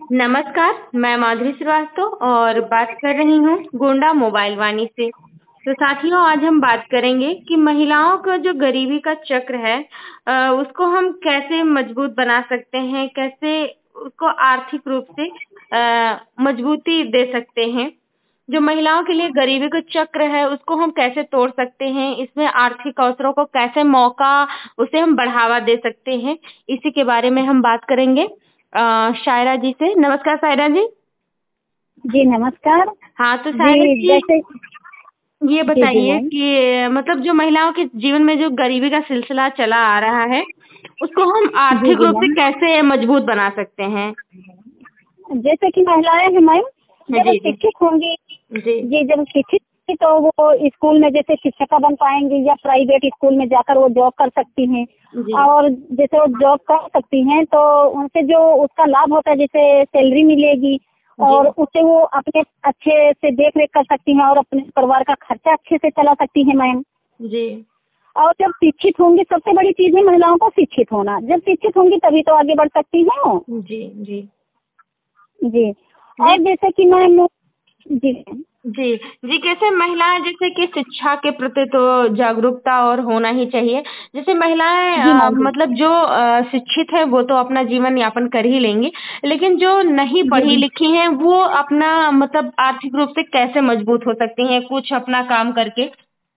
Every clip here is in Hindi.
नमस्कार, मैं माधुरी श्रीवास्तव और बात कर रही हूँ गोंडा मोबाइल वाणी से। तो साथियों, आज हम बात करेंगे कि महिलाओं का जो गरीबी का चक्र है उसको हम कैसे मजबूत बना सकते हैं, कैसे उसको आर्थिक रूप से मजबूती दे सकते हैं। जो महिलाओं के लिए गरीबी का चक्र है उसको हम कैसे तोड़ सकते हैं, इसमें आर्थिक अवसरों को कैसे मौका उसे हम बढ़ावा दे सकते हैं, इसी के बारे में हम बात करेंगे शायरा जी से। नमस्कार शायरा जी। जी नमस्कार। हाँ, तो शायरा जी जी जैसे ये जी जी बताइए मैम। कि मतलब जो महिलाओं के जीवन में जो गरीबी का सिलसिला चला आ रहा है उसको हम जी आर्थिक जी रूप से मैम। कैसे मजबूत बना सकते हैं। जैसे कि महिलाएं हैं मैम, जब जी जी शिक्षित होंगी, जी जी जब शिक्षित होंगी तो वो स्कूल में जैसे शिक्षिका बन पाएंगी या प्राइवेट स्कूल में जाकर वो जॉब कर सकती हैं। जी और जैसे वो जॉब कर सकती हैं तो उनसे जो उसका लाभ होता है, जैसे सैलरी मिलेगी जी और उससे वो अपने अच्छे से देख रेख कर सकती हैं और अपने परिवार का खर्चा अच्छे से चला सकती हैं मैम। जी और जब शिक्षित होंगी, सबसे बड़ी चीज है महिलाओं को शिक्षित होना। जब शिक्षित होंगी तभी तो आगे बढ़ सकती हैं वो। जी जी जी। जी और जैसे कि मैम, जी मैम। जी जी कैसे महिलाएं जैसे कि शिक्षा के प्रति तो जागरूकता और होना ही चाहिए। जैसे महिलाएं जी मैम। जी मतलब जो शिक्षित है वो तो अपना जीवन यापन कर ही लेंगी, लेकिन जो नहीं जी पढ़ी जी लिखी हैं वो अपना मतलब आर्थिक रूप से कैसे मजबूत हो सकती हैं कुछ अपना काम करके।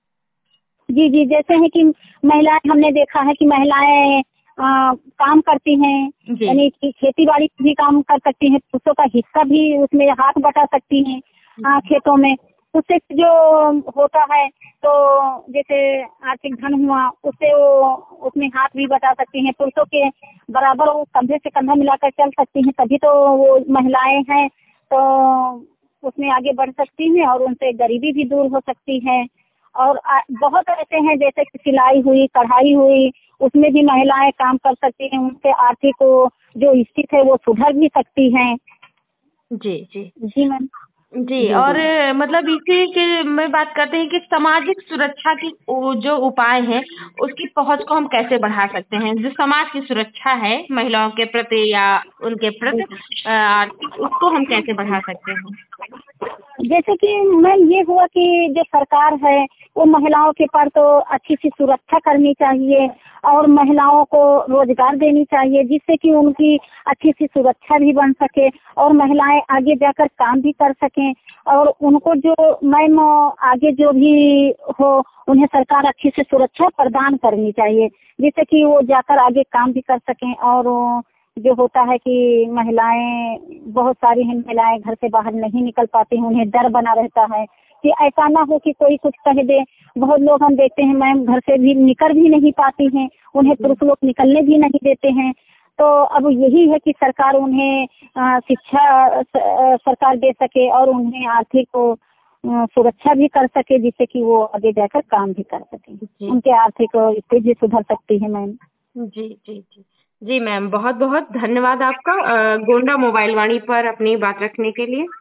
जी जी जैसे है कि महिलाएं, हमने देखा है कि महिलाएं काम करती हैं, जी यानी कि खेती बाड़ी भी काम कर सकती हैं, पुरुषों का हिस्सा भी उसमें हाथ बटा सकती हैं खेतों में। उससे जो होता है तो जैसे आर्थिक धन हुआ, उससे वो उसमें हाथ भी बटा सकती हैं। पुरुषों के बराबर वो कंधे से कंधा मिलाकर चल सकती हैं, तभी तो वो महिलाएं हैं। तो उसमें आगे बढ़ सकती हैं और उनसे गरीबी भी दूर हो सकती है। और बहुत ऐसे हैं जैसे कि सिलाई हुई, कढ़ाई हुई, उसमें भी महिलाएं काम कर सकती हैं। उनसे आर्थिक जो स्थिति है वो सुधर भी सकती हैं। जी जी जी मैम। जी जी और जी मतलब इसी के में बात करते हैं कि सामाजिक सुरक्षा की जो उपाय है उसकी पहुंच को हम कैसे बढ़ा सकते हैं। जो समाज की सुरक्षा है महिलाओं के प्रति या उनके प्रति जी। आर्थिक, उसको हम कैसे बढ़ा सकते हैं। जैसे कि मैम ये हुआ कि जो सरकार है वो महिलाओं के पर तो अच्छी सी सुरक्षा करनी चाहिए और महिलाओं को रोजगार देनी चाहिए, जिससे कि उनकी अच्छी सी सुरक्षा भी बन सके और महिलाएं आगे जाकर काम भी कर सकें। और उनको जो मैम आगे जो भी हो, उन्हें सरकार अच्छी से सुरक्षा प्रदान करनी चाहिए, जिससे कि वो जाकर आगे काम भी कर सकें। और जो होता है कि महिलाएं, बहुत सारी हैं महिलाएं घर से बाहर नहीं निकल पाती हैं, उन्हें डर बना रहता है कि ऐसा ना हो कि कोई कुछ कह दे। बहुत लोग हम देखते हैं मैम घर से भी निकल भी नहीं पाती हैं, उन्हें जी पुरुष लोग निकलने भी नहीं देते हैं। तो अब यही है कि सरकार उन्हें शिक्षा सरकार दे सके और उन्हें आर्थिक सुरक्षा भी कर सके, जिससे कि वो आगे जाकर काम भी कर सके। जी उनके आर्थिक स्थिति भी सुधर सकती है मैम। जी जी जी जी मैम, बहुत बहुत धन्यवाद आपका गोंडा मोबाइल वाणी पर अपनी बात रखने के लिए।